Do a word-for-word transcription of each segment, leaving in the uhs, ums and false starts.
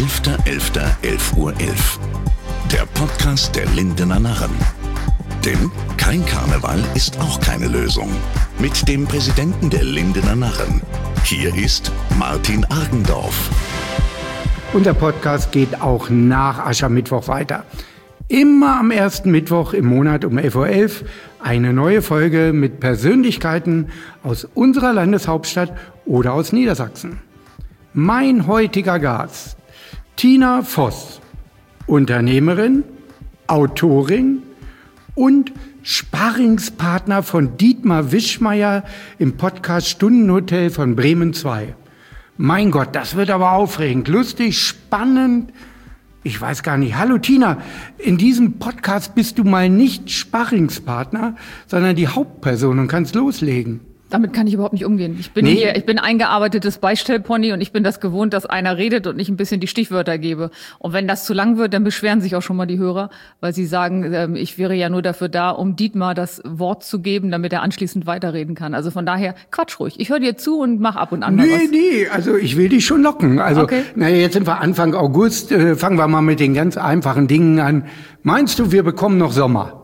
elfter elfter elf Uhr elf. Der Podcast der Lindener Narren. Denn kein Karneval ist auch keine Lösung. Mit dem Präsidenten der Lindener Narren. Hier ist Martin Argendorf. Unser Podcast geht auch nach Aschermittwoch weiter. Immer am ersten Mittwoch im Monat um elf Uhr elf eine neue Folge mit Persönlichkeiten aus unserer Landeshauptstadt oder aus Niedersachsen. Mein heutiger Gast, Tina Voss, Unternehmerin, Autorin und Sparringspartner von Dietmar Wischmeyer im Podcast Stundenhotel von Bremen zwei. Mein Gott, das wird aber aufregend, lustig, spannend. Ich weiß gar nicht. Hallo Tina, in diesem Podcast bist du mal nicht Sparringspartner, sondern die Hauptperson und kannst loslegen. Damit kann ich überhaupt nicht umgehen. Ich bin nee. hier, ich bin eingearbeitetes Beistellpony und ich bin das gewohnt, dass einer redet und ich ein bisschen die Stichwörter gebe. Und wenn das zu lang wird, dann beschweren sich auch schon mal die Hörer, weil sie sagen, ich wäre ja nur dafür da, um Dietmar das Wort zu geben, damit er anschließend weiterreden kann. Also von daher, quatsch ruhig. Ich höre dir zu und mach ab und an mal nee, was. Nee, nee, also ich will dich schon locken. Also, okay. Naja, jetzt sind wir Anfang August, äh, fangen wir mal mit den ganz einfachen Dingen an. Meinst du, wir bekommen noch Sommer?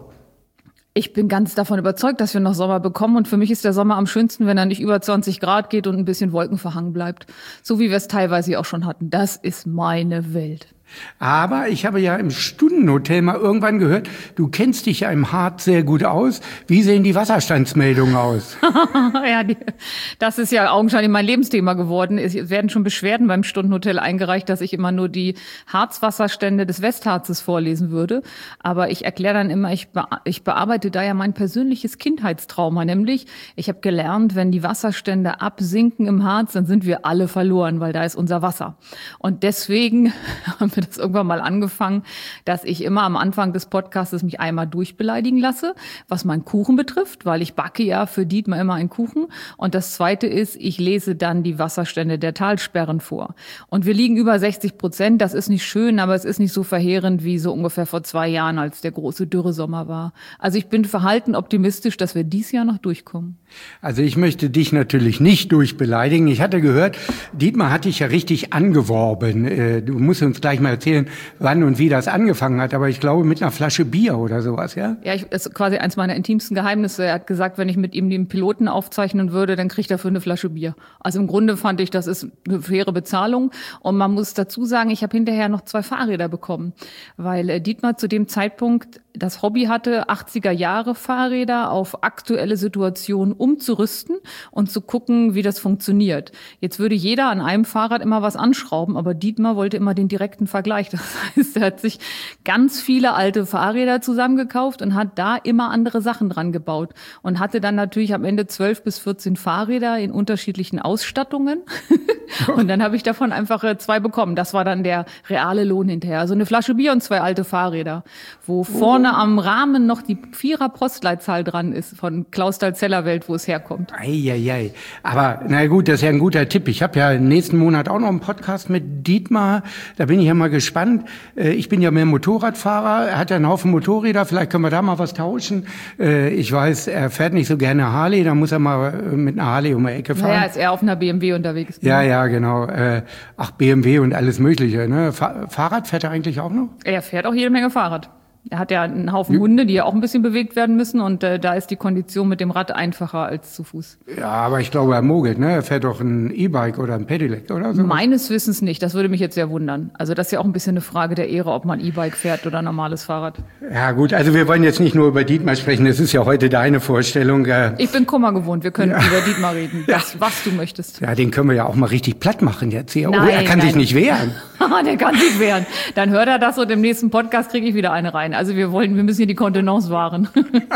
Ich bin ganz davon überzeugt, dass wir noch Sommer bekommen. Und für mich ist der Sommer am schönsten, wenn er nicht über zwanzig Grad geht und ein bisschen wolkenverhangen bleibt. So wie wir es teilweise auch schon hatten. Das ist meine Welt. Aber ich habe ja im Stundenhotel mal irgendwann gehört, du kennst dich ja im Harz sehr gut aus. Wie sehen die Wasserstandsmeldungen aus? Ja, die, das ist ja augenscheinlich mein Lebensthema geworden. Es werden schon Beschwerden beim Stundenhotel eingereicht, dass ich immer nur die Harzwasserstände des Westharzes vorlesen würde. Aber ich erkläre dann immer, ich, be- ich bearbeite da ja mein persönliches Kindheitstrauma. Nämlich, ich habe gelernt, wenn die Wasserstände absinken im Harz, dann sind wir alle verloren, weil da ist unser Wasser. Und deswegen haben wir das irgendwann mal angefangen, dass ich immer am Anfang des Podcasts mich einmal durchbeleidigen lasse, was meinen Kuchen betrifft, weil ich backe ja für Dietmar immer einen Kuchen. Und das Zweite ist, ich lese dann die Wasserstände der Talsperren vor. Und wir liegen über sechzig Prozent. Das ist nicht schön, aber es ist nicht so verheerend wie so ungefähr vor zwei Jahren, als der große Dürresommer war. Also ich bin verhalten optimistisch, dass wir dieses Jahr noch durchkommen. Also ich möchte dich natürlich nicht durchbeleidigen. Ich hatte gehört, Dietmar hat dich ja richtig angeworben. Du musst uns gleich mal erzählen, wann und wie das angefangen hat. Aber ich glaube, mit einer Flasche Bier oder sowas, ja? Ja, ich, das ist quasi eins meiner intimsten Geheimnisse. Er hat gesagt, wenn ich mit ihm den Piloten aufzeichnen würde, dann kriegt er für eine Flasche Bier. Also im Grunde fand ich, das ist eine faire Bezahlung. Und man muss dazu sagen, ich habe hinterher noch zwei Fahrräder bekommen, weil äh, Dietmar zu dem Zeitpunkt das Hobby hatte, achtziger Jahre Fahrräder auf aktuelle Situationen umzurüsten und zu gucken, wie das funktioniert. Jetzt würde jeder an einem Fahrrad immer was anschrauben, aber Dietmar wollte immer den direkten Vergleich. Das heißt, er hat sich ganz viele alte Fahrräder zusammengekauft und hat da immer andere Sachen dran gebaut und hatte dann natürlich am Ende zwölf bis vierzehn Fahrräder in unterschiedlichen Ausstattungen. Und dann habe ich davon einfach zwei bekommen. Das war dann der reale Lohn hinterher. Also eine Flasche Bier und zwei alte Fahrräder, wo vorne am Rahmen noch die Vierer-Postleitzahl dran ist von Klausthal-Zellerwelt, wo es herkommt. Eieiei. Aber na gut, das ist ja ein guter Tipp. Ich habe ja nächsten Monat auch noch einen Podcast mit Dietmar. Da bin ich ja mal gespannt. Ich bin ja mehr Motorradfahrer. Er hat ja einen Haufen Motorräder. Vielleicht können wir da mal was tauschen. Ich weiß, er fährt nicht so gerne Harley. Da muss er mal mit einer Harley um die Ecke fahren. Naja, ist er auf einer B M W unterwegs. Ja, ja, genau. Ach, B M W und alles Mögliche. Ne? Fahrrad fährt er eigentlich auch noch? Er fährt auch jede Menge Fahrrad. Er hat ja einen Haufen Hunde, die ja auch ein bisschen bewegt werden müssen und äh, da ist die Kondition mit dem Rad einfacher als zu Fuß. Ja, aber ich glaube, er mogelt, ne? Er fährt doch ein E-Bike oder ein Pedelec oder so. Meines Wissens nicht, das würde mich jetzt sehr wundern. Also das ist ja auch ein bisschen eine Frage der Ehre, ob man E-Bike fährt oder normales Fahrrad. Ja gut, also wir wollen jetzt nicht nur über Dietmar sprechen, das ist ja heute deine Vorstellung. Äh ich bin Kummer gewohnt, wir können ja. über Dietmar reden, das, was du möchtest. Ja, den können wir ja auch mal richtig platt machen jetzt hier. Nein, oh, er kann nein. sich nicht wehren. Der kann sich wehren. Dann hört er das und im nächsten Podcast kriege ich wieder eine rein. Also wir wollen, wir müssen hier die Kontenance wahren.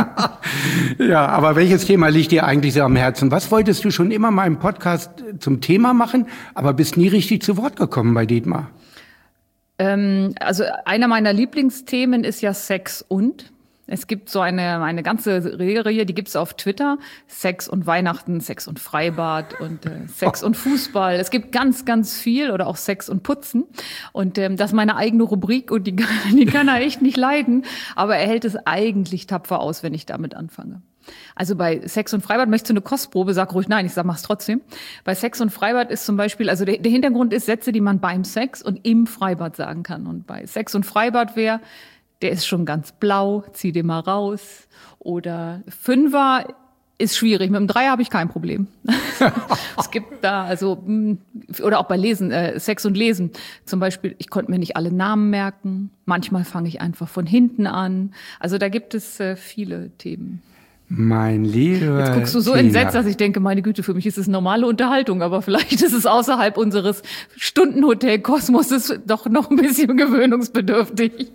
Ja, aber welches Thema liegt dir eigentlich so am Herzen? Was wolltest du schon immer mal im Podcast zum Thema machen, aber bist nie richtig zu Wort gekommen bei Dietmar? Ähm, also einer meiner Lieblingsthemen ist ja Sex und. Es gibt so eine eine ganze Serie, die gibt's auf Twitter. Sex und Weihnachten, Sex und Freibad und äh, Sex und Fußball. Es gibt ganz, ganz viel oder auch Sex und Putzen. Und ähm, das ist meine eigene Rubrik und die, die kann er echt nicht leiden. Aber er hält es eigentlich tapfer aus, wenn ich damit anfange. Also bei Sex und Freibad, möchtest du eine Kostprobe? Sag ruhig nein, ich sag, mach's trotzdem. Bei Sex und Freibad ist zum Beispiel, also der, der Hintergrund ist Sätze, die man beim Sex und im Freibad sagen kann. Und bei Sex und Freibad wäre, der ist schon ganz blau, zieh den mal raus. Oder Fünfer ist schwierig. Mit dem Dreier habe ich kein Problem. Es gibt da, also, oder auch bei Lesen, äh, Sex und Lesen. Zum Beispiel, ich konnte mir nicht alle Namen merken. Manchmal fange ich einfach von hinten an. Also da gibt es äh, viele Themen. Mein lieber Jetzt guckst du so Tina. entsetzt, dass ich denke, meine Güte, für mich ist es normale Unterhaltung, aber vielleicht ist es außerhalb unseres Stundenhotel-Kosmoses doch noch ein bisschen gewöhnungsbedürftig.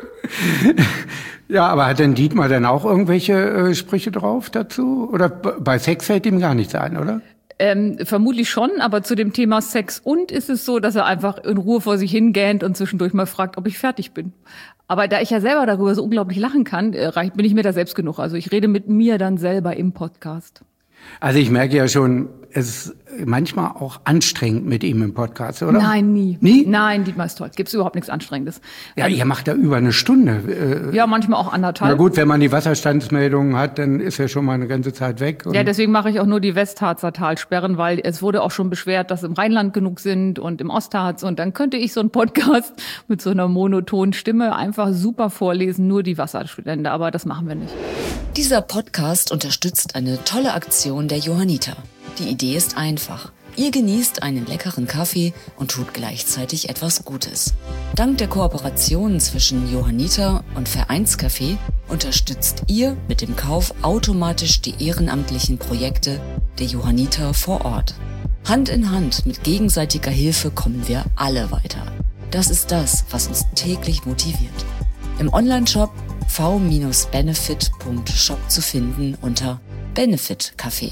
Ja, aber hat denn Dietmar dann auch irgendwelche äh, Sprüche drauf dazu? Oder b- bei Sex fällt ihm gar nichts ein, oder? Ähm, vermutlich schon, aber zu dem Thema Sex und ist es so, dass er einfach in Ruhe vor sich hingähnt und zwischendurch mal fragt, ob ich fertig bin. Aber da ich ja selber darüber so unglaublich lachen kann, äh, reicht, bin ich mir da selbst genug. Also ich rede mit mir dann selber im Podcast. Also ich merke ja schon, es ist manchmal auch anstrengend mit ihm im Podcast, oder? Nein, nie. Nie? Nein, Dietmar ist toll. Gibt's überhaupt nichts Anstrengendes. Ja, ihr macht da über eine Stunde. Äh, Ja, manchmal auch anderthalb. Na gut, wenn man die Wasserstandsmeldungen hat, dann ist er schon mal eine ganze Zeit weg. Und Ja, deswegen mache ich auch nur die Westharzer Talsperren, weil es wurde auch schon beschwert, dass im Rheinland genug sind und im Ostharz. Und dann könnte ich so einen Podcast mit so einer monotonen Stimme einfach super vorlesen, nur die Wasserstände. Aber das machen wir nicht. Dieser Podcast unterstützt eine tolle Aktion der Johanniter. Die Idee ist einfach. Ihr genießt einen leckeren Kaffee und tut gleichzeitig etwas Gutes. Dank der Kooperation zwischen Johanniter und Vereinscafé unterstützt ihr mit dem Kauf automatisch die ehrenamtlichen Projekte der Johanniter vor Ort. Hand in Hand mit gegenseitiger Hilfe kommen wir alle weiter. Das ist das, was uns täglich motiviert. Im Onlineshop v Bindestrich benefit punkt shop zu finden unter Benefit Café.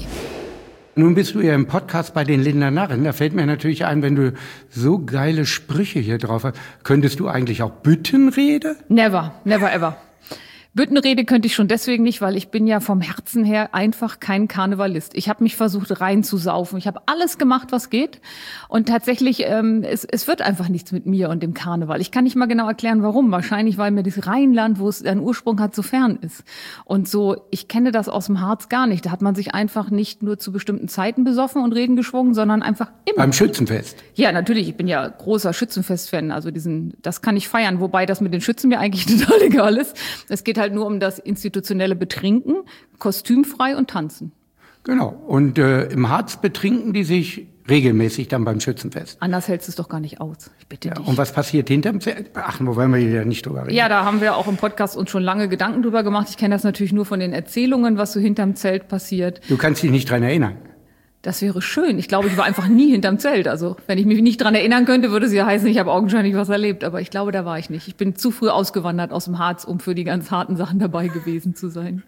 Nun bist du ja im Podcast bei den Lindener Narren. Da fällt mir natürlich ein, wenn du so geile Sprüche hier drauf hast, könntest du eigentlich auch Büttenrede? Never, never ever. Büttenrede könnte ich schon deswegen nicht, weil ich bin ja vom Herzen her einfach kein Karnevalist. Ich habe mich versucht reinzusaufen. Ich habe alles gemacht, was geht. Und tatsächlich, ähm, es, es wird einfach nichts mit mir und dem Karneval. Ich kann nicht mal genau erklären, warum. Wahrscheinlich, weil mir das Rheinland, wo es einen Ursprung hat, so fern ist. Und so, ich kenne das aus dem Harz gar nicht. Da hat man sich einfach nicht nur zu bestimmten Zeiten besoffen und Reden geschwungen, sondern einfach immer. Beim Schützenfest? Ja, natürlich. Ich bin ja großer Schützenfest-Fan. Also diesen, das kann ich feiern. Wobei das mit den Schützen mir eigentlich total egal ist. Es geht halt nur um das institutionelle Betrinken, kostümfrei und tanzen. Genau. Und äh, im Harz betrinken die sich regelmäßig dann beim Schützenfest. Anders hältst du es doch gar nicht aus. Ich bitte Ja, dich. und was passiert hinterm Zelt? Ach, wo wollen wir ja nicht drüber reden. Ja, da haben wir auch im Podcast uns schon lange Gedanken drüber gemacht. Ich kenne das natürlich nur von den Erzählungen, was so hinterm Zelt passiert. Du kannst dich nicht dran erinnern. Das wäre schön. Ich glaube, ich war einfach nie hinterm Zelt. Also, wenn ich mich nicht dran erinnern könnte, würde es ja heißen, ich habe augenscheinlich was erlebt. Aber ich glaube, da war ich nicht. Ich bin zu früh ausgewandert aus dem Harz, um für die ganz harten Sachen dabei gewesen zu sein.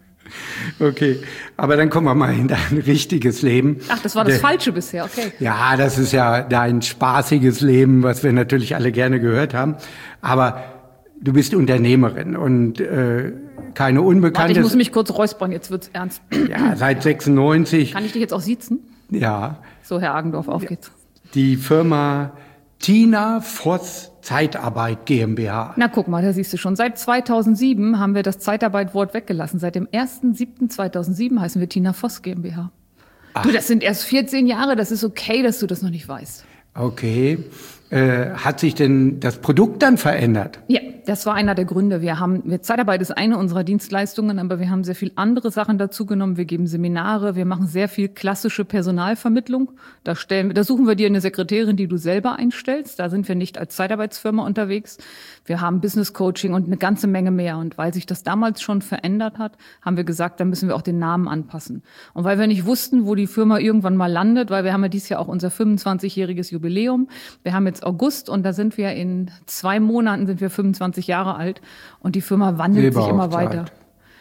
Okay, aber dann kommen wir mal in dein richtiges Leben. Ach, das war das Der- Falsche bisher, okay. Ja, das ist ja dein spaßiges Leben, was wir natürlich alle gerne gehört haben. Aber du bist Unternehmerin und äh, keine Warte, Unbekannte. ich muss mich kurz räuspern, jetzt wird's ernst. Ja, seit sechsundneunzig. Kann ich dich jetzt auch siezen? Ja, So, Herr Agendorf, auf geht's. die Firma Tina Voss Zeitarbeit GmbH. Na, guck mal, da siehst du schon. Seit zweitausendsieben haben wir das Zeitarbeit-Wort weggelassen. Seit dem ersten siebten zweitausendsieben heißen wir Tina Voss GmbH. Ach. Du, das sind erst vierzehn Jahre. Das ist okay, dass du das noch nicht weißt. Okay. Äh, hat sich denn das Produkt dann verändert? Ja, das war einer der Gründe. Wir haben, wir, Zeitarbeit ist eine unserer Dienstleistungen, aber wir haben sehr viel andere Sachen dazu genommen. Wir geben Seminare, wir machen sehr viel klassische Personalvermittlung. Da stellen, da suchen wir dir eine Sekretärin, die du selber einstellst. Da sind wir nicht als Zeitarbeitsfirma unterwegs. Wir haben Business Coaching und eine ganze Menge mehr. Und weil sich das damals schon verändert hat, haben wir gesagt, da müssen wir auch den Namen anpassen. Und weil wir nicht wussten, wo die Firma irgendwann mal landet, weil wir haben ja dieses Jahr auch unser fünfundzwanzigjähriges Jubiläum. Wir haben jetzt August und da sind wir in zwei Monaten sind wir fünfundzwanzig Jahre alt und die Firma wandelt sich immer Silberhochzeit. weiter.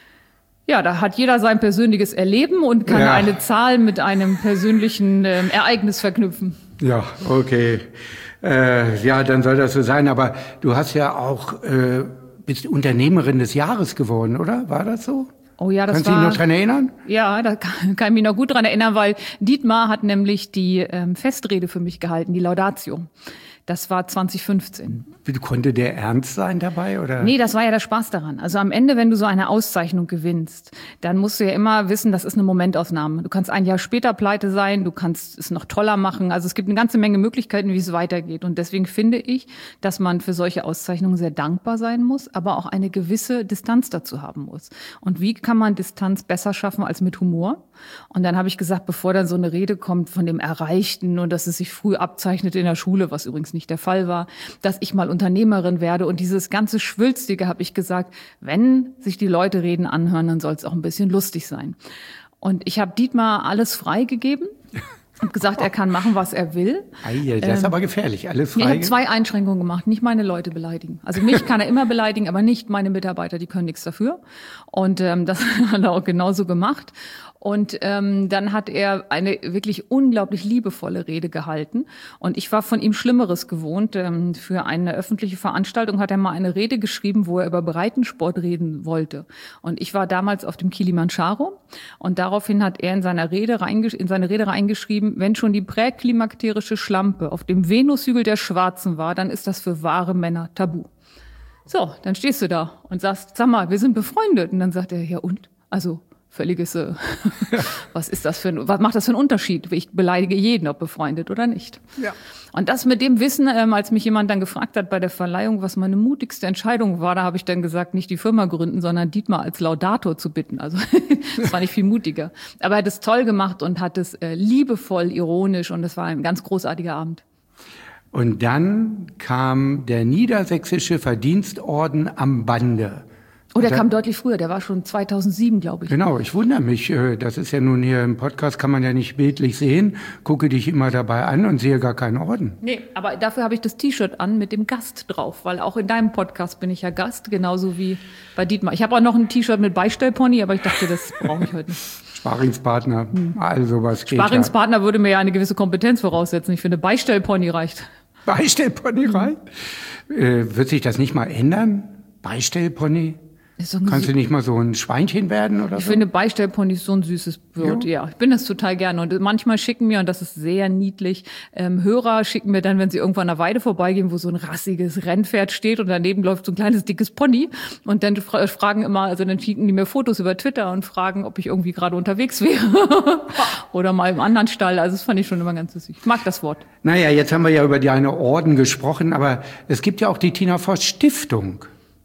Ja, da hat jeder sein persönliches Erleben und kann Ja. eine Zahl mit einem persönlichen ähm, Ereignis verknüpfen. Ja, okay. Äh, ja, dann soll das so sein. Aber du hast ja auch, äh, bist Unternehmerin des Jahres geworden, oder? War das so? Oh ja, das Kannst du dich war. noch dran erinnern? Ja, da kann, kann ich mich noch gut dran erinnern, weil Dietmar hat nämlich die ähm, Festrede für mich gehalten, die Laudatio. Das war zwanzig fünfzehn. Konnte der ernst sein dabei, oder? Nee, das war ja der Spaß daran. Also am Ende, wenn du so eine Auszeichnung gewinnst, dann musst du ja immer wissen, das ist eine Momentaufnahme. Du kannst ein Jahr später pleite sein, du kannst es noch toller machen. Also es gibt eine ganze Menge Möglichkeiten, wie es weitergeht. Und deswegen finde ich, dass man für solche Auszeichnungen sehr dankbar sein muss, aber auch eine gewisse Distanz dazu haben muss. Und wie kann man Distanz besser schaffen als mit Humor? Und dann habe ich gesagt, bevor dann so eine Rede kommt von dem Erreichten und dass es sich früh abzeichnet in der Schule, was übrigens nicht der Fall war, dass ich mal Unternehmerin werde und dieses ganze Schwülstige, habe ich gesagt, wenn sich die Leute Reden anhören, dann soll es auch ein bisschen lustig sein. Und ich habe Dietmar alles freigegeben. Und gesagt, er kann machen, was er will. Ei, das ist ähm, aber gefährlich, alles frei. Ich habe zwei Einschränkungen gemacht, nicht meine Leute beleidigen. Also mich kann er immer beleidigen, aber nicht meine Mitarbeiter, die können nichts dafür. Und ähm, das hat er auch genauso gemacht. Und ähm, dann hat er eine wirklich unglaublich liebevolle Rede gehalten. Und ich war von ihm Schlimmeres gewohnt. Ähm, für eine öffentliche Veranstaltung hat er mal eine Rede geschrieben, wo er über Breitensport reden wollte. Und ich war damals auf dem Kilimanjaro. Und daraufhin hat er in seiner Rede reingesch- in seine Rede reingeschrieben, wenn schon die präklimakterische Schlampe auf dem Venushügel der Schwarzen war, dann ist das für wahre Männer tabu. So, dann stehst du da und sagst, sag mal, wir sind befreundet. Und dann sagt er, ja und? Also völliges, äh, was ist das für ein, was macht das für einen Unterschied? Ich beleidige jeden, ob befreundet oder nicht. Ja. Und das mit dem Wissen, ähm, als mich jemand dann gefragt hat bei der Verleihung, was meine mutigste Entscheidung war, da habe ich dann gesagt, nicht die Firma gründen, sondern Dietmar als Laudator zu bitten. Also das war nicht viel mutiger. Aber er hat es toll gemacht und hat es äh, liebevoll, ironisch und es war ein ganz großartiger Abend. Und dann kam der Niedersächsische Verdienstorden am Bande. Oh, der kam deutlich früher, der war schon zweitausendsieben, glaube ich. Genau, ich wundere mich, das ist ja nun hier im Podcast, kann man ja nicht bildlich sehen, gucke dich immer dabei an und sehe gar keinen Orden. Nee, aber dafür habe ich das T-Shirt an mit dem Gast drauf, weil auch in deinem Podcast bin ich ja Gast, genauso wie bei Dietmar. Ich habe auch noch ein T-Shirt mit Beistellpony, aber ich dachte, das brauche ich heute nicht. Sparingspartner, hm. also was geht Sparingspartner ja. würde mir ja eine gewisse Kompetenz voraussetzen. Ich finde, Beistellpony reicht. Beistellpony mhm. reicht? Äh, wird sich das nicht mal ändern? Beistellpony? Kannst du nicht mal so ein Schweinchen werden oder ich so? Ich finde Beistellpony ist so ein süßes Wort, ja. ja. Ich bin das total gerne. Und manchmal schicken mir, und das ist sehr niedlich, ähm, Hörer schicken mir dann, wenn sie irgendwo an der Weide vorbeigehen, wo so ein rassiges Rennpferd steht und daneben läuft so ein kleines, dickes Pony. Und dann fra- fragen immer, also dann schicken die mir Fotos über Twitter und fragen, ob ich irgendwie gerade unterwegs wäre. Oder mal im anderen Stall. Also das fand ich schon immer ganz süß. Ich mag das Wort. Naja, jetzt haben wir ja über deine Orden gesprochen, aber es gibt ja auch die Tina Voss Stiftung.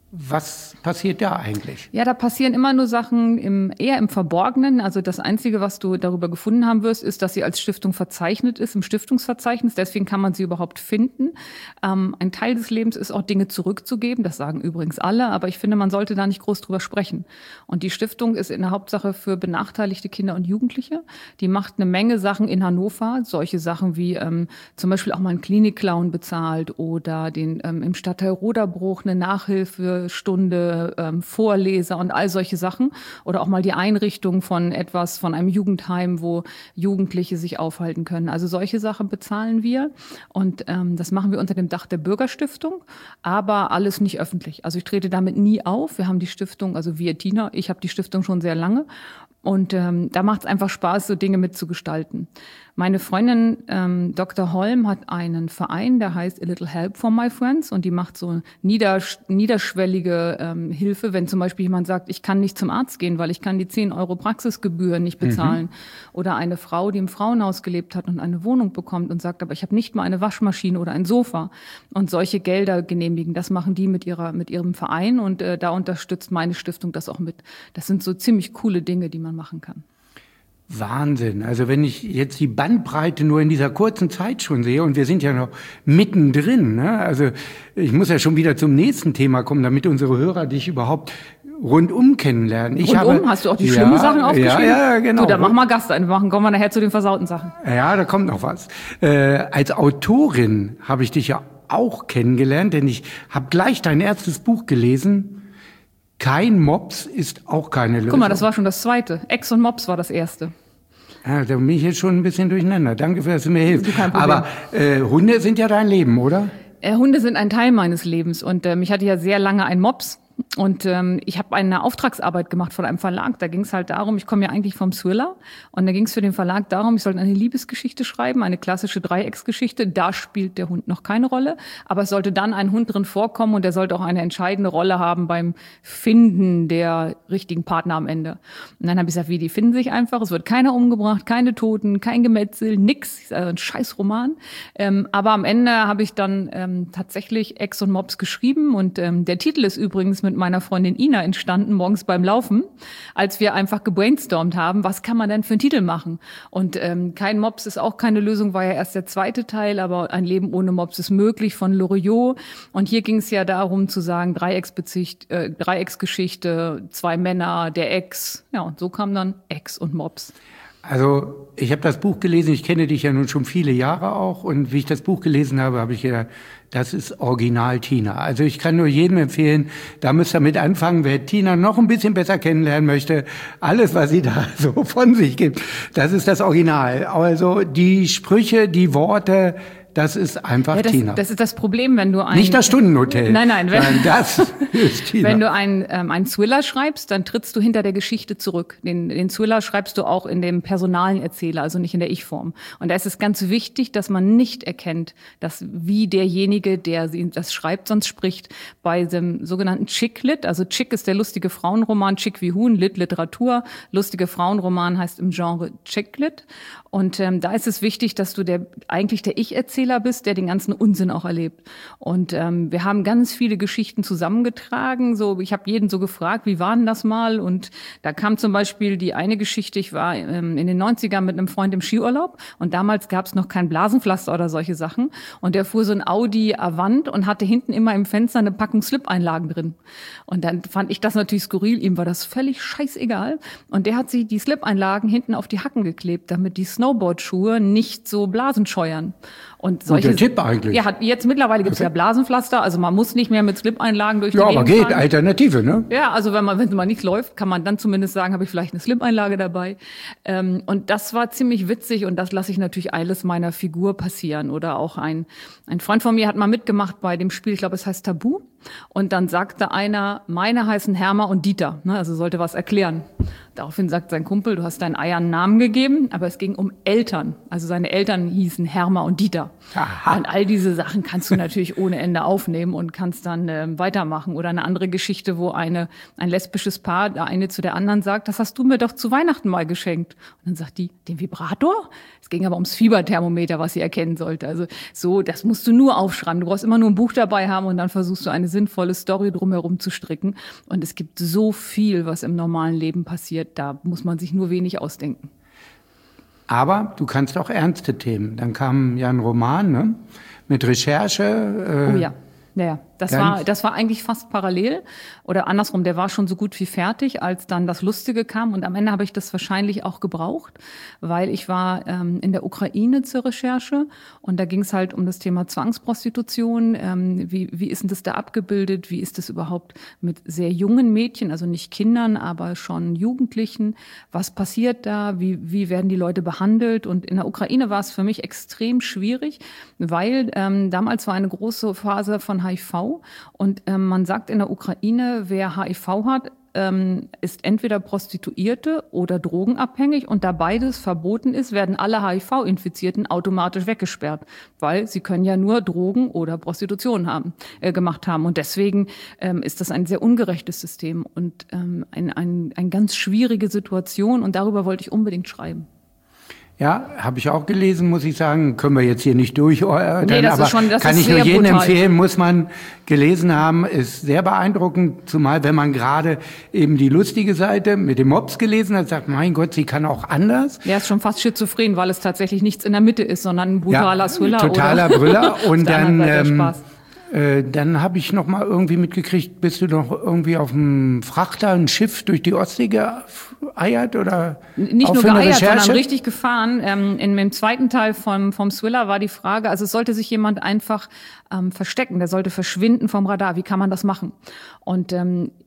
Was passiert da eigentlich? Ja, da passieren immer nur Sachen im, eher im Verborgenen. Also das Einzige, was du darüber gefunden haben wirst, ist, dass sie als Stiftung verzeichnet ist, im Stiftungsverzeichnis. Deswegen kann man sie überhaupt finden. Ähm, ein Teil des Lebens ist auch Dinge zurückzugeben. Das sagen übrigens alle. Aber ich finde, man sollte da nicht groß drüber sprechen. Und die Stiftung ist in der Hauptsache für benachteiligte Kinder und Jugendliche. Die macht eine Menge Sachen in Hannover. Solche Sachen wie ähm, zum Beispiel auch mal einen Klinikclown bezahlt oder den ähm, im Stadtteil Roderbruch eine Nachhilfe Stunde, ähm, Vorleser und all solche Sachen. Oder auch mal die Einrichtung von etwas, von einem Jugendheim, wo Jugendliche sich aufhalten können. Also solche Sachen bezahlen wir. Und ähm, das machen wir unter dem Dach der Bürgerstiftung, aber alles nicht öffentlich. Also ich trete damit nie auf. Wir haben die Stiftung, also wir, Tina, ich habe die Stiftung schon sehr lange. Und ähm, da macht es einfach Spaß, so Dinge mitzugestalten. Meine Freundin ähm, Doktor Holm hat einen Verein, der heißt A Little Help for My Friends und die macht so niedersch- niederschwellige ähm, Hilfe, wenn zum Beispiel jemand sagt, ich kann nicht zum Arzt gehen, weil ich kann die zehn Euro Praxisgebühren nicht bezahlen. Mhm. Oder eine Frau, die im Frauenhaus gelebt hat und eine Wohnung bekommt und sagt, aber ich habe nicht mal eine Waschmaschine oder ein Sofa. Und solche Gelder genehmigen, das machen die mit ihrer mit ihrem Verein und äh, da unterstützt meine Stiftung das auch mit. Das sind so ziemlich coole Dinge, die man machen kann. Wahnsinn. Also wenn ich jetzt die Bandbreite nur in dieser kurzen Zeit schon sehe und wir sind ja noch mittendrin, ne? Also ich muss ja schon wieder zum nächsten Thema kommen, damit unsere Hörer dich überhaupt rundum kennenlernen. Ich rundum? habe, hast du auch die ja, schlimmen Sachen aufgeschrieben? Ja, ja, genau. Du, dann mach mal Gast ein. Machen, kommen wir nachher zu den versauten Sachen. Ja, da kommt noch was. Äh, als Autorin habe ich dich ja auch kennengelernt, denn ich habe gleich dein erstes Buch gelesen. Kein Mops ist auch keine Lösung. Guck mal, das war schon das zweite. Ex und Mops war das erste. Ja, da bin ich jetzt schon ein bisschen durcheinander. Danke, dass du mir hilfst. Kein Problem. Aber äh, Hunde sind ja dein Leben, oder? Äh, Hunde sind ein Teil meines Lebens. Und ähm, ich hatte ja sehr lange einen Mops. Und ähm, ich habe eine Auftragsarbeit gemacht von einem Verlag. Da ging es halt darum, ich komme ja eigentlich vom Thriller. Und da ging es für den Verlag darum, ich sollte eine Liebesgeschichte schreiben, eine klassische Dreiecksgeschichte. Da spielt der Hund noch keine Rolle. Aber es sollte dann ein Hund drin vorkommen und der sollte auch eine entscheidende Rolle haben beim Finden der richtigen Partner am Ende. Und dann habe ich gesagt, wie, die finden sich einfach. Es wird keiner umgebracht, keine Toten, kein Gemetzel, nix. Das ist also ein Scheißroman. Ähm, aber am Ende habe ich dann ähm, tatsächlich Ex und Mops geschrieben. Und ähm, der Titel ist übrigens mit meiner Freundin Ina entstanden, morgens beim Laufen, als wir einfach gebrainstormt haben, was kann man denn für einen Titel machen? Und ähm, kein Mops ist auch keine Lösung, war ja erst der zweite Teil, aber ein Leben ohne Mops ist möglich von Loriot. Und hier ging es ja darum zu sagen, Dreiecksbezicht, äh, Dreiecksgeschichte, zwei Männer, der Ex. Ja, und so kam dann Ex und Mops. Also ich habe das Buch gelesen, ich kenne dich ja nun schon viele Jahre auch und wie ich das Buch gelesen habe, habe ich gedacht, das ist Original Tina. Also ich kann nur jedem empfehlen, da müsst ihr mit anfangen, wer Tina noch ein bisschen besser kennenlernen möchte, alles, was sie da so von sich gibt, das ist das Original. Also die Sprüche, die Worte, das ist einfach ja, das, Tina. Das ist das Problem, wenn du ein... Nicht das Stundenhotel. Nein, nein. Wenn, nein, das ist Tina. Wenn du einen, ähm, einen Thriller schreibst, dann trittst du hinter der Geschichte zurück. Den, den Thriller schreibst du auch in dem personalen Erzähler, also nicht in der Ich-Form. Und da ist es ganz wichtig, dass man nicht erkennt, dass wie derjenige, der das schreibt, sonst spricht. Bei dem sogenannten Chick-Lit, also Chick ist der lustige Frauenroman, Chick wie Huhn, Lit Literatur. Lustige Frauenroman heißt im Genre Chick-Lit. Und ähm, da ist es wichtig, dass du der eigentlich der Ich-Erzähler bist, der den ganzen Unsinn auch erlebt. Und ähm, wir haben ganz viele Geschichten zusammengetragen. So, ich habe jeden so gefragt, wie war denn das mal? Und da kam zum Beispiel die eine Geschichte, ich war ähm, in den neunzigern mit einem Freund im Skiurlaub und damals gab es noch kein Blasenpflaster oder solche Sachen. Und der fuhr so ein Audi Avant und hatte hinten immer im Fenster eine Packung Slip-Einlagen drin. Und dann fand ich das natürlich skurril, ihm war das völlig scheißegal. Und der hat sich die Slip-Einlagen hinten auf die Hacken geklebt, damit die Snowboardschuhe nicht so Blasen scheuern. Und solche, guter Tipp eigentlich. Ja, hat, jetzt mittlerweile gibt es okay. ja Blasenpflaster, also man muss nicht mehr mit Slip-Einlagen durch die Ja, Gegend aber geht, fahren. Alternative, ne? Ja, also wenn man wenn mal nichts läuft, kann man dann zumindest sagen, habe ich vielleicht eine Slip-Einlage dabei. Ähm, und das war ziemlich witzig und das lasse ich natürlich alles meiner Figur passieren. Oder auch ein ein Freund von mir hat mal mitgemacht bei dem Spiel, ich glaube, es heißt Tabu. Und dann sagte einer, meine heißen Hermer und Dieter, ne, also sollte was erklären. Daraufhin sagt sein Kumpel, du hast deinen Eiern einen Namen gegeben, aber es ging um Eltern. Also seine Eltern hießen Hermer und Dieter. Aha. Und all diese Sachen kannst du natürlich ohne Ende aufnehmen und kannst dann äh, weitermachen. Oder eine andere Geschichte, wo eine ein lesbisches Paar, der eine zu der anderen sagt, das hast du mir doch zu Weihnachten mal geschenkt. Und dann sagt die, den Vibrator? Es ging aber ums Fieberthermometer, was sie erkennen sollte. Also so, das musst du nur aufschreiben. Du brauchst immer nur ein Buch dabei haben und dann versuchst du eine sinnvolle Story drumherum zu stricken. Und es gibt so viel, was im normalen Leben passiert. Da muss man sich nur wenig ausdenken. Aber du kannst auch ernste Themen. Dann kam ja ein Roman, ne? Mit Recherche. Äh, oh ja, ja, ja. Das war, das war eigentlich fast parallel oder andersrum, der war schon so gut wie fertig, als dann das Lustige kam und am Ende habe ich das wahrscheinlich auch gebraucht, weil ich war ähm, in der Ukraine zur Recherche und da ging es halt um das Thema Zwangsprostitution, ähm, wie, wie ist denn das da abgebildet, wie ist das überhaupt mit sehr jungen Mädchen, also nicht Kindern, aber schon Jugendlichen, was passiert da, wie, wie werden die Leute behandelt und in der Ukraine war es für mich extrem schwierig, weil ähm, damals war eine große Phase von H I V und ähm, man sagt in der Ukraine, wer H I V hat, ähm, ist entweder Prostituierte oder drogenabhängig und da beides verboten ist, werden alle H I V-Infizierten automatisch weggesperrt, weil sie können ja nur Drogen oder Prostitution haben, äh, gemacht haben und deswegen ähm, ist das ein sehr ungerechtes System und ähm, ein, ein, eine ganz schwierige Situation und darüber wollte ich unbedingt schreiben. Ja, habe ich auch gelesen, muss ich sagen. Können wir jetzt hier nicht durchordnen, nee, das aber ist schon, das kann ist ich nur sehr jedem brutal. empfehlen, muss man gelesen haben, ist sehr beeindruckend, zumal wenn man gerade eben die lustige Seite mit dem Mops gelesen hat, sagt, mein Gott, sie kann auch anders. Der ist schon fast schizophren, weil es tatsächlich nichts in der Mitte ist, sondern ein brutaler ja, Thriller. Totaler oder Brüller. Und dann, ähm, Spaß. Äh, dann habe ich noch mal irgendwie mitgekriegt, bist du noch irgendwie auf dem Frachter, ein Schiff durch die Ostsee geeiert oder nicht auch nur für eine geeiert, Recherche? sondern richtig gefahren. Ähm, in dem zweiten Teil vom, vom Thriller war die Frage, also es sollte sich jemand einfach ähm, verstecken, der sollte verschwinden vom Radar. Wie kann man das machen? Und ähm,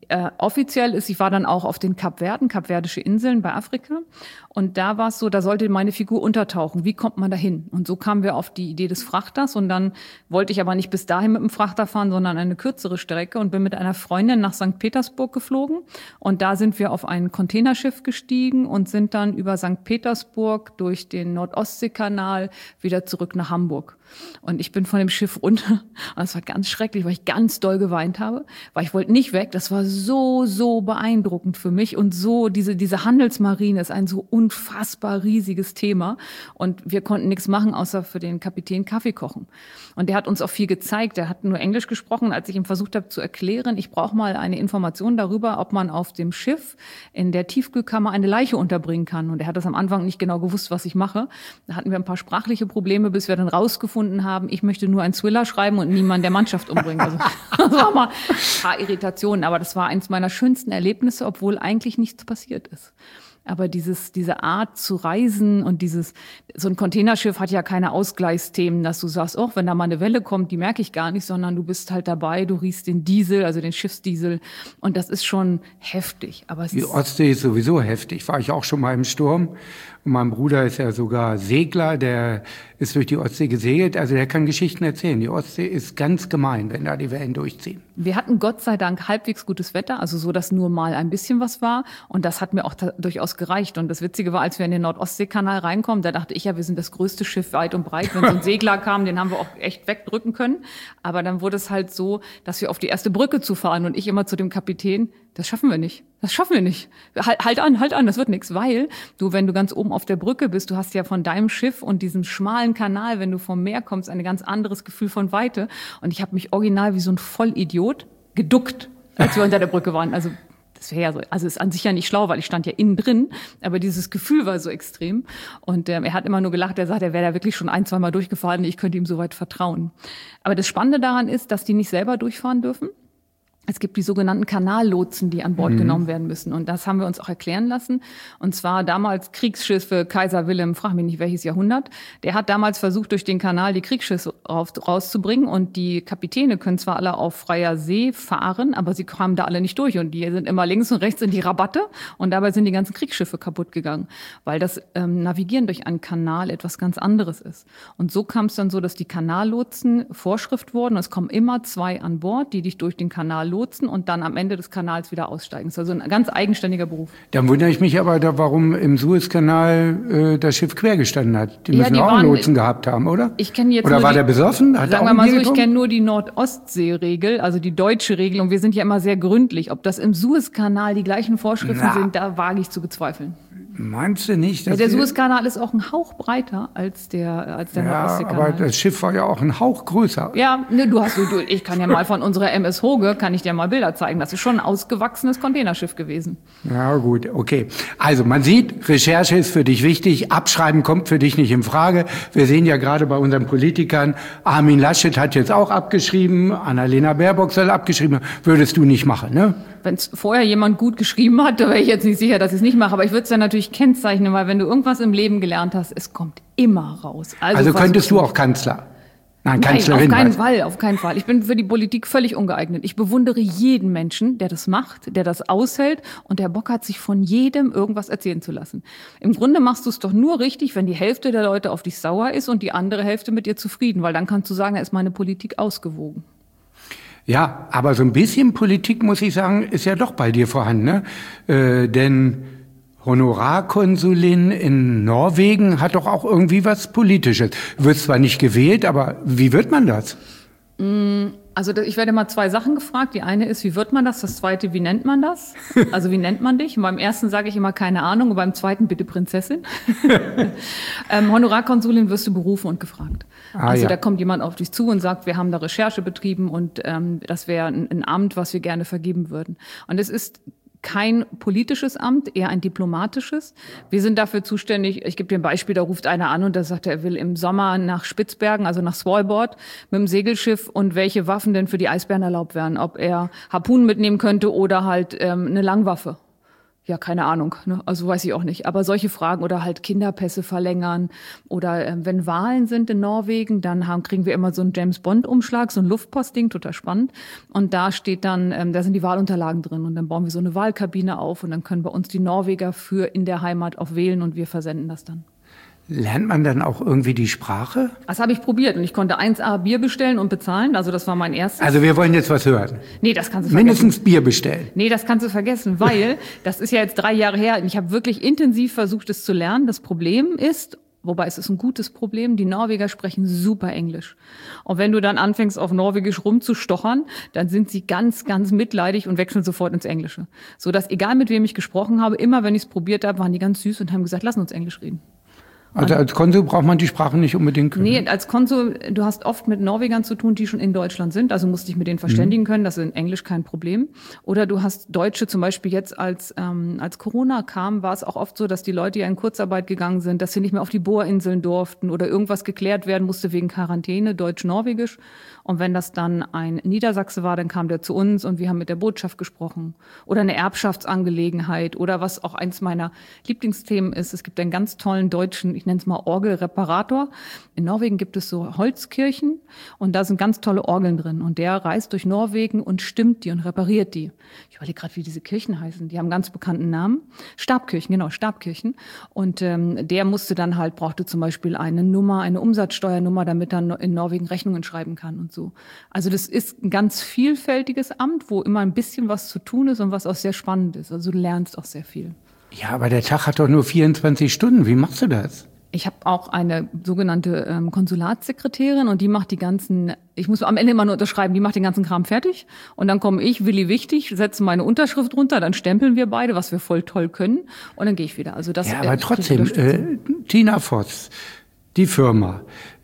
Äh, offiziell ist, ich war dann auch auf den Kapverden, Kapverdische Inseln bei Afrika. Und da war es so, da sollte meine Figur untertauchen. Wie kommt man da hin? Und so kamen wir auf die Idee des Frachters. Und dann wollte ich aber nicht bis dahin mit dem Frachter fahren, sondern eine kürzere Strecke und bin mit einer Freundin nach Sankt Petersburg geflogen. Und da sind wir auf ein Containerschiff gestiegen und sind dann über Sankt Petersburg durch den Nordostseekanal wieder zurück nach Hamburg. Und ich bin von dem Schiff runter. Und das war ganz schrecklich, weil ich ganz doll geweint habe, weil ich wollte nicht weg. Das war so, so beeindruckend für mich. Und so, diese, diese Handelsmarine ist ein so unfassbar riesiges Thema. Und wir konnten nichts machen, außer für den Kapitän Kaffee kochen. Und der hat uns auch viel gezeigt. Der hat nur Englisch gesprochen, als ich ihm versucht habe zu erklären, ich brauche mal eine Information darüber, ob man auf dem Schiff in der Tiefkühlkammer eine Leiche unterbringen kann. Und er hat das am Anfang nicht genau gewusst, was ich mache. Da hatten wir ein paar sprachliche Probleme, bis wir dann rausgefunden haben, ich möchte nur einen Thriller schreiben und niemanden der Mannschaft umbringen. Also, das war mal ein paar Irritationen, aber das war eins meiner schönsten Erlebnisse, obwohl eigentlich nichts passiert ist. Aber dieses, diese Art zu reisen und dieses, so ein Containerschiff hat ja keine Ausgleichsthemen, dass du sagst, oh, wenn da mal eine Welle kommt, die merke ich gar nicht, sondern du bist halt dabei, du riechst den Diesel, also den Schiffsdiesel, und das ist schon heftig. Aber es die ist Ostsee ist sowieso heftig. War ich auch schon mal im Sturm. Und mein Bruder ist ja sogar Segler, der ist durch die Ostsee gesegelt. Also der kann Geschichten erzählen. Die Ostsee ist ganz gemein, wenn da die Wellen durchziehen. Wir hatten Gott sei Dank halbwegs gutes Wetter, also so, dass nur mal ein bisschen was war. Und das hat mir auch ta- durchaus gereicht. Und das Witzige war, als wir in den Nordostseekanal reinkommen, da dachte ich ja, wir sind das größte Schiff weit und breit. Wenn so ein Segler kam, den haben wir auch echt wegdrücken können. Aber dann wurde es halt so, dass wir auf die erste Brücke zu fahren und ich immer zu dem Kapitän, das schaffen wir nicht. Das schaffen wir nicht. Halt, halt an, halt an, das wird nichts, weil du, wenn du ganz oben auf der Brücke bist, du hast ja von deinem Schiff und diesem schmalen Kanal, wenn du vom Meer kommst, ein ganz anderes Gefühl von Weite. Und ich habe mich original wie so ein Vollidiot geduckt, als wir unter der Brücke waren. Also das wäre ja so, also ist an sich ja nicht schlau, weil ich stand ja innen drin, aber dieses Gefühl war so extrem. Und ähm, er hat immer nur gelacht, er sagt, er wäre da wirklich schon ein, zwei Mal durchgefahren, ich könnte ihm soweit vertrauen. Aber das Spannende daran ist, dass die nicht selber durchfahren dürfen. Es gibt die sogenannten Kanallotsen, die an Bord mhm. genommen werden müssen. Und das haben wir uns auch erklären lassen. Und zwar damals Kriegsschiffe Kaiser Wilhelm, frag mich nicht welches Jahrhundert. Der hat damals versucht, durch den Kanal die Kriegsschiffe rauszubringen. Und die Kapitäne können zwar alle auf freier See fahren, aber sie kamen da alle nicht durch. Und die sind immer links und rechts in die Rabatte. Und dabei sind die ganzen Kriegsschiffe kaputt gegangen. Weil das ähm, Navigieren durch einen Kanal etwas ganz anderes ist. Und so kam es dann so, dass die Kanallotsen Vorschrift wurden. Es kommen immer zwei an Bord, die dich durch den Kanal lotsen und dann am Ende des Kanals wieder aussteigen. Das ist also ein ganz eigenständiger Beruf. Dann wundere ich mich aber, da, warum im Suezkanal äh, das Schiff quer gestanden hat. Die Ja, müssen die auch waren- einen Lotsen gehabt haben, oder? Ich kenne jetzt Oder nur war die, der besoffen? Hat er Sagen auch wir ein mal Bier so, ich getrunken? kenne nur die Nord-Ostsee-Regel, also die deutsche Regel. Und wir sind ja immer sehr gründlich. Ob das im Suezkanal die gleichen Vorschriften Na. sind, da wage ich zu bezweifeln. Meinst du nicht? Ja, dass der die- Suezkanal ist auch ein Hauch breiter als der, als der Ja, aber Nord-Ostsee-Kanal. das Schiff war ja auch ein Hauch größer. Ja, ne, du hast, du, du, ich kann ja mal von unserer M S Hoge, kann ich dir mal Bilder zeigen. Das ist schon ein ausgewachsenes Containerschiff gewesen. Ja, gut, okay. Also man sieht, Recherche ist für dich wichtig, Abschreiben kommt für dich nicht in Frage. Wir sehen ja gerade bei unseren Politikern, Armin Laschet hat jetzt auch abgeschrieben, Annalena Baerbock soll abgeschrieben haben. Würdest du nicht machen, ne? Wenn es vorher jemand gut geschrieben hat, da wäre ich jetzt nicht sicher, dass ich es nicht mache. Aber ich würde es dann natürlich kennzeichnen, weil wenn du irgendwas im Leben gelernt hast, es kommt immer raus. Also versuch könntest du nicht. auch Kanzler? Nein, Nein, Kanzlerin. auf keinen weißt du. Fall, auf keinen Fall. Ich bin für die Politik völlig ungeeignet. Ich bewundere jeden Menschen, der das macht, der das aushält und der Bock hat, sich von jedem irgendwas erzählen zu lassen. Im Grunde machst du es doch nur richtig, wenn die Hälfte der Leute auf dich sauer ist und die andere Hälfte mit dir zufrieden, weil dann kannst du sagen, da ist meine Politik ausgewogen. Ja, aber so ein bisschen Politik, muss ich sagen, ist ja doch bei dir vorhanden, ne? Äh, denn Honorarkonsulin in Norwegen hat doch auch irgendwie was Politisches. Du wirst zwar nicht gewählt, aber wie wird man das? Also das- ich werde mal zwei Sachen gefragt. Die eine ist, wie wird man das? Das zweite, wie nennt man das? Also wie nennt man dich? Und beim ersten sage ich immer keine Ahnung und beim zweiten bitte Prinzessin. ähm, Honorarkonsulin wirst du berufen und gefragt. Ah, also ja. da kommt jemand auf dich zu und sagt, wir haben da Recherche betrieben und ähm, das wäre ein, ein Amt, was wir gerne vergeben würden. Und es ist kein politisches Amt, eher ein diplomatisches. Wir sind dafür zuständig, ich gebe dir ein Beispiel, da ruft einer an und da sagt er, er will im Sommer nach Spitzbergen, also nach Svalbard, mit dem Segelschiff und welche Waffen denn für die Eisbären erlaubt wären. Ob er Harpunen mitnehmen könnte oder halt ähm, eine Langwaffe. Ja, keine Ahnung, ne? Also weiß ich auch nicht. Aber solche Fragen oder halt Kinderpässe verlängern oder äh, wenn Wahlen sind in Norwegen, dann haben, kriegen wir immer so einen James-Bond-Umschlag, so ein Luftpostding, total spannend. Und da steht dann, ähm, da sind die Wahlunterlagen drin und dann bauen wir so eine Wahlkabine auf und dann können bei uns die Norweger für in der Heimat auch wählen und wir versenden das dann. Lernt man dann auch irgendwie die Sprache? Das habe ich probiert und ich konnte eins A Bier bestellen und bezahlen, also das war mein erstes. Also wir wollen jetzt was hören. Nee, das kannst du vergessen. Mindestens Bier bestellen. Nee, das kannst du vergessen, weil das ist ja jetzt drei Jahre her und ich habe wirklich intensiv versucht, es zu lernen. Das Problem ist, wobei es ist ein gutes Problem, die Norweger sprechen super Englisch. Und wenn du dann anfängst, auf Norwegisch rumzustochern, dann sind sie ganz, ganz mitleidig und wechseln sofort ins Englische. So dass, egal mit wem ich gesprochen habe, immer wenn ich es probiert habe, waren die ganz süß und haben gesagt, lass uns Englisch reden. Also als Konsul braucht man die Sprache nicht unbedingt können? Nee, als Konsul, du hast oft mit Norwegern zu tun, die schon in Deutschland sind, also musst dich mit denen verständigen können, das ist in Englisch kein Problem. Oder du hast Deutsche, zum Beispiel jetzt, als ähm, als Corona kam, war es auch oft so, dass die Leute ja in Kurzarbeit gegangen sind, dass sie nicht mehr auf die Bohrinseln durften oder irgendwas geklärt werden musste wegen Quarantäne, Deutsch-Norwegisch. Und wenn das dann ein Niedersachse war, dann kam der zu uns und wir haben mit der Botschaft gesprochen. Oder eine Erbschaftsangelegenheit oder was auch eins meiner Lieblingsthemen ist, es gibt einen ganz tollen deutschen, ich nenne es mal Orgelreparator. In Norwegen gibt es so Holzkirchen und da sind ganz tolle Orgeln drin. Und der reist durch Norwegen und stimmt die und repariert die. Ich überlege gerade, wie diese Kirchen heißen. Die haben einen ganz bekannten Namen. Stabkirchen, genau, Stabkirchen. Und ähm, der musste dann halt, brauchte zum Beispiel eine Nummer, eine Umsatzsteuernummer, damit er in Norwegen Rechnungen schreiben kann und so. Also das ist ein ganz vielfältiges Amt, wo immer ein bisschen was zu tun ist und was auch sehr spannend ist. Also du lernst auch sehr viel. Ja, aber der Tag hat doch nur vierundzwanzig Stunden. Wie machst du das? Ich habe auch eine sogenannte ähm, Konsulatssekretärin und die macht die ganzen, ich muss am Ende immer nur unterschreiben, die macht den ganzen Kram fertig und dann komme ich, Willi Wichtig, setze meine Unterschrift runter, dann stempeln wir beide, was wir voll toll können und dann gehe ich wieder. Also das. Ja, aber äh, trotzdem, äh, Tina Voss, die Firma,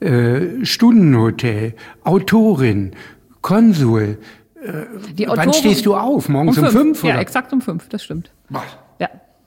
äh, Stundenhotel, Autorin, Konsul. Äh, die Autorin, wann stehst du auf? Morgens um, um fünf? fünf? Ja, exakt um fünf, das stimmt. Boah. Ja.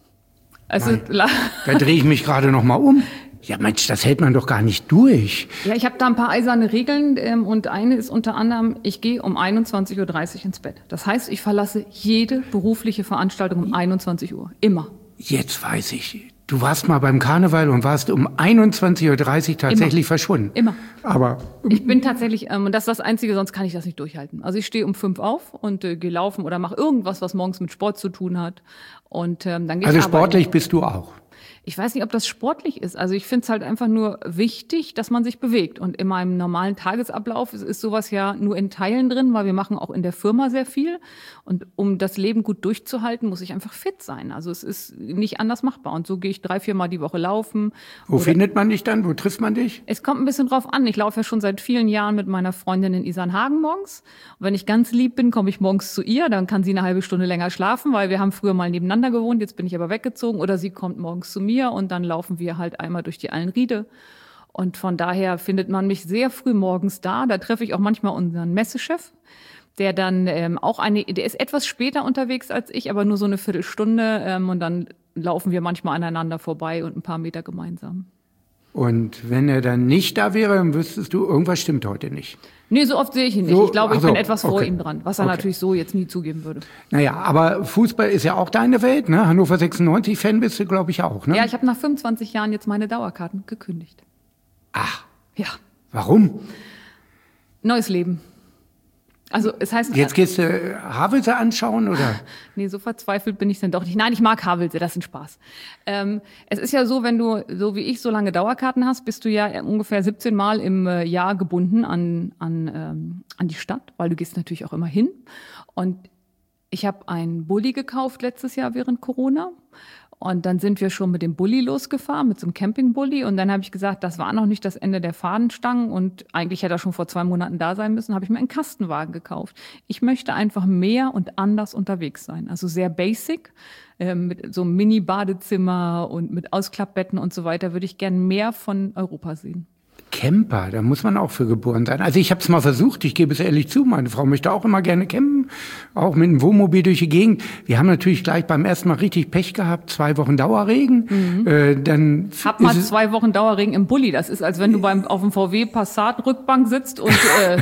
Also, da drehe ich mich gerade noch mal um. Ja, Mensch, das hält man doch gar nicht durch. Ja, ich habe da ein paar eiserne Regeln ähm, und eine ist unter anderem, ich gehe um einundzwanzig Uhr dreißig ins Bett. Das heißt, ich verlasse jede berufliche Veranstaltung um einundzwanzig Uhr. Immer. Jetzt weiß ich. Du warst mal beim Karneval und warst um einundzwanzig Uhr dreißig tatsächlich Immer. verschwunden. Immer. Aber ich bin tatsächlich, ähm, und das ist das Einzige, sonst kann ich das nicht durchhalten. Also ich stehe um fünf auf und äh, gehe laufen oder mache irgendwas, was morgens mit Sport zu tun hat. Und ähm, dann gehe also ich sportlich bist du auch? Ich weiß nicht, ob das sportlich ist. Also ich finde es halt einfach nur wichtig, dass man sich bewegt. Und in meinem normalen Tagesablauf ist, ist sowas ja nur in Teilen drin, weil wir machen auch in der Firma sehr viel. Und um das Leben gut durchzuhalten, muss ich einfach fit sein. Also es ist nicht anders machbar. Und so gehe ich drei, vier Mal die Woche laufen. Wo findet man dich dann? Wo trifft man dich? Es kommt ein bisschen drauf an. Ich laufe ja schon seit vielen Jahren mit meiner Freundin in Isernhagen morgens. Und wenn ich ganz lieb bin, komme ich morgens zu ihr. Dann kann sie eine halbe Stunde länger schlafen, weil wir haben früher mal nebeneinander gewohnt. Jetzt bin ich aber weggezogen. Oder sie kommt morgens zu mir. Und dann laufen wir halt einmal durch die Allenriede. Und von daher findet man mich sehr früh morgens da. Da treffe ich auch manchmal unseren Messechef, der dann ähm, auch eine, der ist etwas später unterwegs als ich, aber nur so eine Viertelstunde. Ähm, und dann laufen wir manchmal aneinander vorbei und ein paar Meter gemeinsam. Und wenn er dann nicht da wäre, dann wüsstest du, irgendwas stimmt heute nicht. Nee, so oft sehe ich ihn nicht. So, ich glaube, ich so, bin etwas vor okay. ihm dran, was er okay. natürlich so jetzt nie zugeben würde. Naja, aber Fußball ist ja auch deine Welt, ne? Hannover sechsundneunzig-Fan bist du, glaube ich, auch, ne? Ja, ich habe nach fünfundzwanzig Jahren jetzt meine Dauerkarten gekündigt. Ach. Ja. Warum? Neues Leben. Also es heißt, jetzt gehst du Havelse anschauen, oder? Nee, so verzweifelt bin ich dann doch nicht. Nein, ich mag Havelse, das ist ein Spaß. Ähm, es ist ja so, wenn du, so wie ich, so lange Dauerkarten hast, bist du ja ungefähr siebzehn Mal im äh, Jahr gebunden an, an, ähm, an die Stadt, weil du gehst natürlich auch immer hin. Und ich habe einen Bulli gekauft letztes Jahr während Corona. Und dann sind wir schon mit dem Bulli losgefahren, mit so einem Campingbully. Und dann habe ich gesagt, das war noch nicht das Ende der Fahnenstangen. Und eigentlich hätte er schon vor zwei Monaten da sein müssen, habe ich mir einen Kastenwagen gekauft. Ich möchte einfach mehr und anders unterwegs sein. Also sehr basic, äh, mit so einem Mini-Badezimmer und mit Ausklappbetten und so weiter, würde ich gern mehr von Europa sehen. Camper, da muss man auch für geboren sein. Also ich habe es mal versucht, ich gebe es ehrlich zu, meine Frau möchte auch immer gerne campen, auch mit einem Wohnmobil durch die Gegend. Wir haben natürlich gleich beim ersten Mal richtig Pech gehabt, zwei Wochen Dauerregen. Mhm. Äh, dann Hab mal zwei Wochen Dauerregen im Bulli, das ist, als wenn du beim auf dem V W Passat Rückbank sitzt und äh,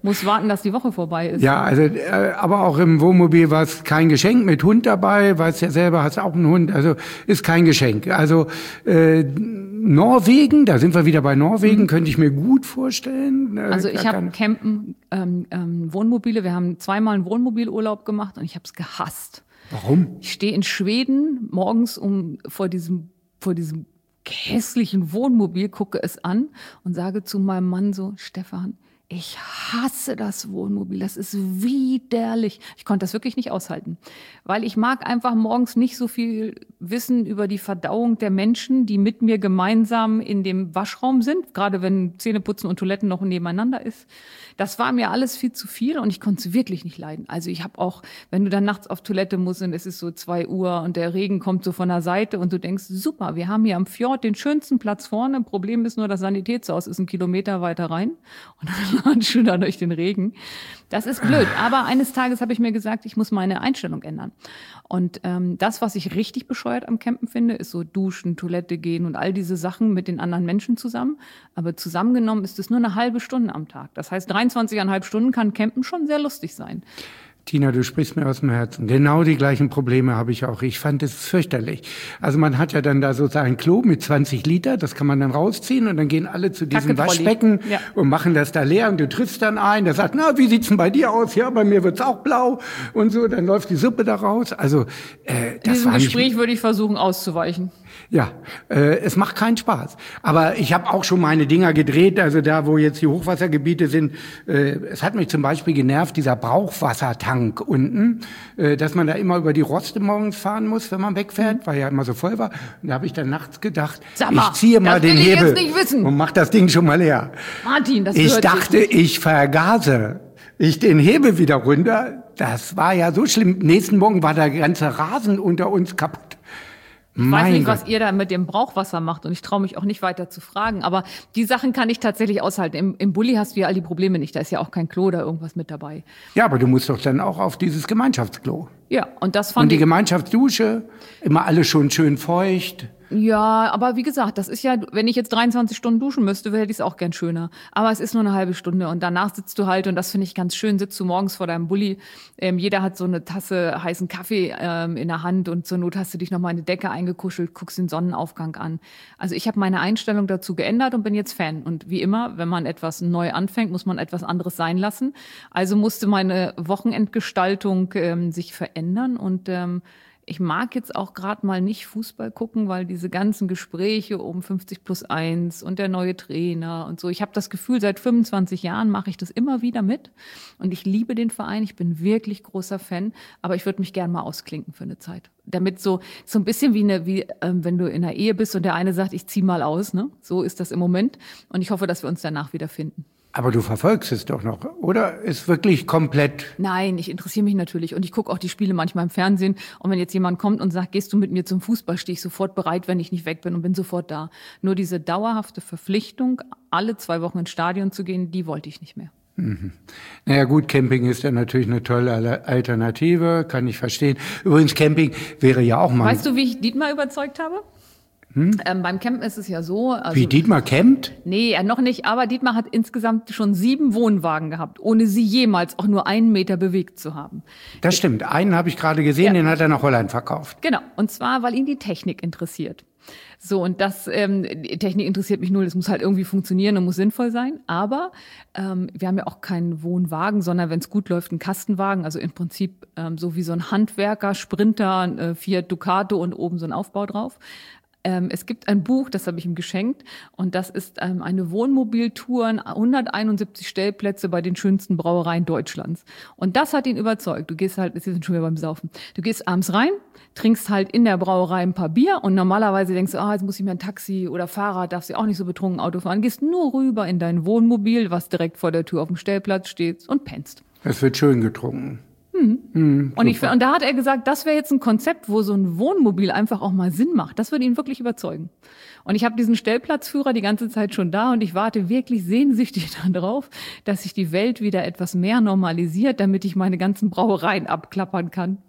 Muss warten, dass die Woche vorbei ist. Ja, also äh, aber auch im Wohnmobil war es kein Geschenk mit Hund dabei, weißt ja selber, hast auch einen Hund, also ist kein Geschenk. Also äh, Norwegen, da sind wir wieder bei Norwegen, mhm. könnte ich mir gut vorstellen. Äh, also ich habe Campen, ähm, ähm, Wohnmobile, wir haben zweimal einen Wohnmobilurlaub gemacht und ich habe es gehasst. Warum? Ich stehe in Schweden morgens um vor diesem vor diesem hässlichen Wohnmobil, gucke es an und sage zu meinem Mann so, Stefan, ich hasse das Wohnmobil, das ist widerlich. Ich konnte das wirklich nicht aushalten, weil ich mag einfach morgens nicht so viel wissen über die Verdauung der Menschen, die mit mir gemeinsam in dem Waschraum sind, gerade wenn Zähneputzen und Toiletten noch nebeneinander ist. Das war mir alles viel zu viel und ich konnte es wirklich nicht leiden. Also ich habe auch, wenn du dann nachts auf Toilette musst und es ist so zwei Uhr und der Regen kommt so von der Seite und du denkst, super, wir haben hier am Fjord den schönsten Platz vorne. Problem ist nur, das Sanitätshaus ist einen Kilometer weiter rein und dann latscht du da durch den Regen. Das ist blöd. Aber eines Tages habe ich mir gesagt, ich muss meine Einstellung ändern. Und ähm, das, was ich richtig bescheuert am Campen finde, ist so duschen, Toilette gehen und all diese Sachen mit den anderen Menschen zusammen. Aber zusammengenommen ist es nur eine halbe Stunde am Tag. Das heißt, dreiundzwanzig Komma fünf Stunden kann Campen schon sehr lustig sein. Tina, du sprichst mir aus dem Herzen. Genau die gleichen Probleme habe ich auch. Ich fand es fürchterlich. Also man hat ja dann da sozusagen ein Klo mit zwanzig Liter, das kann man dann rausziehen und dann gehen alle zu diesem Waschbecken ja. und machen das da leer und du triffst dann einen, der sagt, na, wie sieht's denn bei dir aus? Ja, bei mir wird's auch blau und so, dann läuft die Suppe da raus. Also äh, das In diesem war Gespräch nicht, würde ich versuchen auszuweichen. Ja, äh, es macht keinen Spaß. Aber ich habe auch schon meine Dinger gedreht, also da, wo jetzt die Hochwassergebiete sind. Äh, es hat mich zum Beispiel genervt, dieser Brauchwassertank unten, äh, dass man da immer über die Roste morgens fahren muss, wenn man wegfährt, weil ja immer so voll war. Und da habe ich dann nachts gedacht, Sag mal, ich ziehe mal den ich Hebel jetzt nicht wissen. und mach das Ding schon mal leer. Martin, das Ich gehört dachte, sich. ich vergase. Ich den Hebel wieder runter. Das war ja so schlimm. Nächsten Morgen war der ganze Rasen unter uns kaputt. Ich mein weiß nicht, Gott. was ihr da mit dem Brauchwasser macht und ich traue mich auch nicht weiter zu fragen. Aber die Sachen kann ich tatsächlich aushalten. Im, im Bulli hast du ja all die Probleme nicht. Da ist ja auch kein Klo oder irgendwas mit dabei. Ja, aber du musst doch dann auch auf dieses Gemeinschaftsklo. Ja, und das fand Und die ich... Gemeinschaftsdusche, immer alles schon schön feucht. Ja, aber wie gesagt, das ist ja, wenn ich jetzt dreiundzwanzig Stunden duschen müsste, hätte ich es auch gern schöner. Aber es ist nur eine halbe Stunde und danach sitzt du halt, und das finde ich ganz schön, sitzt du morgens vor deinem Bulli. Ähm, jeder hat so eine Tasse heißen Kaffee ähm, in der Hand und zur Not hast du dich noch mal in eine Decke eingekuschelt, guckst den Sonnenaufgang an. Also ich habe meine Einstellung dazu geändert und bin jetzt Fan. Und wie immer, wenn man etwas neu anfängt, muss man etwas anderes sein lassen. Also musste meine Wochenendgestaltung ähm, sich verändern und ähm, ich mag jetzt auch gerade mal nicht Fußball gucken, weil diese ganzen Gespräche um fünfzig plus eins und der neue Trainer und so. Ich habe das Gefühl, seit fünfundzwanzig Jahren mache ich das immer wieder mit. Und ich liebe den Verein, ich bin wirklich großer Fan. Aber ich würde mich gern mal ausklinken für eine Zeit. Damit so so ein bisschen wie, eine, wie ähm, wenn du in einer Ehe bist und der eine sagt, ich zieh mal aus. Ne? So ist das im Moment. Und ich hoffe, dass wir uns danach wieder finden. Aber du verfolgst es doch noch, oder? Ist wirklich komplett... Nein, ich interessiere mich natürlich und ich gucke auch die Spiele manchmal im Fernsehen. Und wenn jetzt jemand kommt und sagt, gehst du mit mir zum Fußball, stehe ich sofort bereit, wenn ich nicht weg bin und bin sofort da. Nur diese dauerhafte Verpflichtung, alle zwei Wochen ins Stadion zu gehen, die wollte ich nicht mehr. Mhm. Naja gut, Camping ist ja natürlich eine tolle Alternative, kann ich verstehen. Übrigens, Camping wäre ja auch mal... Weißt du, wie ich Dietmar überzeugt habe? Hm? Ähm, beim Campen ist es ja so... Also, wie, Dietmar campt? Nee, er noch nicht, aber Dietmar hat insgesamt schon sieben Wohnwagen gehabt, ohne sie jemals auch nur einen Meter bewegt zu haben. Das stimmt, einen habe ich gerade gesehen, ja. Den hat er nach Holland verkauft. Genau, und zwar, weil ihn die Technik interessiert. So, und das, ähm, die Technik interessiert mich null, das muss halt irgendwie funktionieren und muss sinnvoll sein, aber ähm, wir haben ja auch keinen Wohnwagen, sondern wenn es gut läuft, einen Kastenwagen, also im Prinzip ähm, so wie so ein Handwerker, Sprinter, äh, Fiat Ducato und oben so ein Aufbau drauf. Ähm, es gibt ein Buch, das habe ich ihm geschenkt, und das ist ähm, eine Wohnmobiltour, hunderteinundsiebzig Stellplätze bei den schönsten Brauereien Deutschlands. Und das hat ihn überzeugt. Du gehst halt, jetzt sind schon wieder beim Saufen, du gehst abends rein, trinkst halt in der Brauerei ein paar Bier und normalerweise denkst du, ah, jetzt muss ich mir ein Taxi oder Fahrrad, darfst du auch nicht so betrunken Auto fahren, gehst nur rüber in dein Wohnmobil, was direkt vor der Tür auf dem Stellplatz steht, und pennst. Es wird schön getrunken. Hm. Hm, und, ich, und da hat er gesagt, das wäre jetzt ein Konzept, wo so ein Wohnmobil einfach auch mal Sinn macht. Das würde ihn wirklich überzeugen. Und ich habe diesen Stellplatzführer die ganze Zeit schon da und ich warte wirklich sehnsüchtig darauf, dass sich die Welt wieder etwas mehr normalisiert, damit ich meine ganzen Brauereien abklappern kann.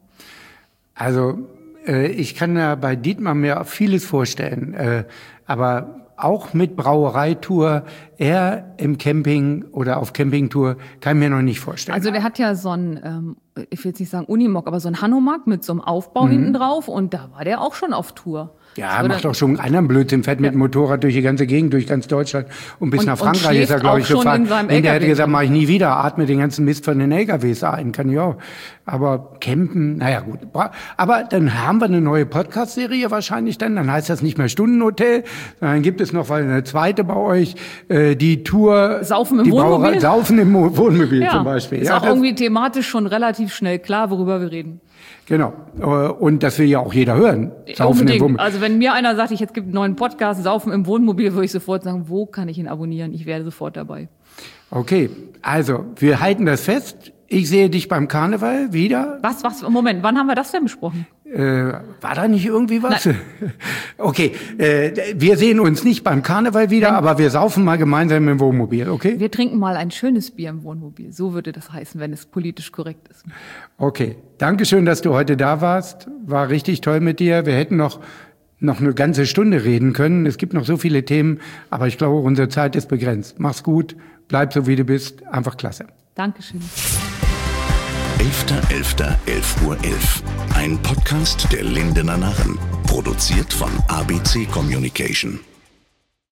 Also äh, ich kann ja bei Dietmar mir vieles vorstellen, äh, aber auch mit Brauereitour, er im Camping oder auf Campingtour, kann ich mir noch nicht vorstellen. Also der hat ja so ein, ähm, ich will jetzt nicht sagen Unimog, aber so ein Hanomag mit so einem Aufbau mhm. hinten drauf und da war der auch schon auf Tour. Ja, macht doch schon einen anderen Blödsinn, fährt mit dem Motorrad durch die ganze Gegend, durch ganz Deutschland und bis und, nach Frankreich ist er, glaube ich, gefahren. Und der hätte gesagt, mache ich nie wieder, atme den ganzen Mist von den L K Ws ein, kann ich auch. Aber campen, naja gut. Aber dann haben wir eine neue Podcast-Serie wahrscheinlich dann, dann heißt das nicht mehr Stundenhotel, dann gibt es noch eine zweite bei euch, äh, die Tour. Saufen im die Wohnmobil? Brauerei, Saufen im Wohnmobil ja, zum Beispiel. Ist ja, auch irgendwie thematisch schon relativ schnell klar, worüber wir reden. Genau. Und das will ja auch jeder hören. Saufen Unbedingt. im Wohnmobil. Also wenn mir einer sagt, ich jetzt gibt einen neuen Podcast, Saufen im Wohnmobil, würde ich sofort sagen, wo kann ich ihn abonnieren? Ich wäre sofort dabei. Okay, also wir halten das fest. Ich sehe dich beim Karneval wieder. Was, was, Moment, wann haben wir das denn besprochen? Äh, war da nicht irgendwie was? Nein. Okay, äh, wir sehen uns nicht beim Karneval wieder, Wenn, aber wir saufen mal gemeinsam im Wohnmobil, okay? Wir trinken mal ein schönes Bier im Wohnmobil. So würde das heißen, wenn es politisch korrekt ist. Okay, Dankeschön, dass du heute da warst. War richtig toll mit dir. Wir hätten noch noch eine ganze Stunde reden können. Es gibt noch so viele Themen, aber ich glaube, unsere Zeit ist begrenzt. Mach's gut, bleib so wie du bist. Einfach klasse. Dankeschön. elfter elfter elf Uhr elf. Ein Podcast der Lindener Narren. Produziert von A B C Communication.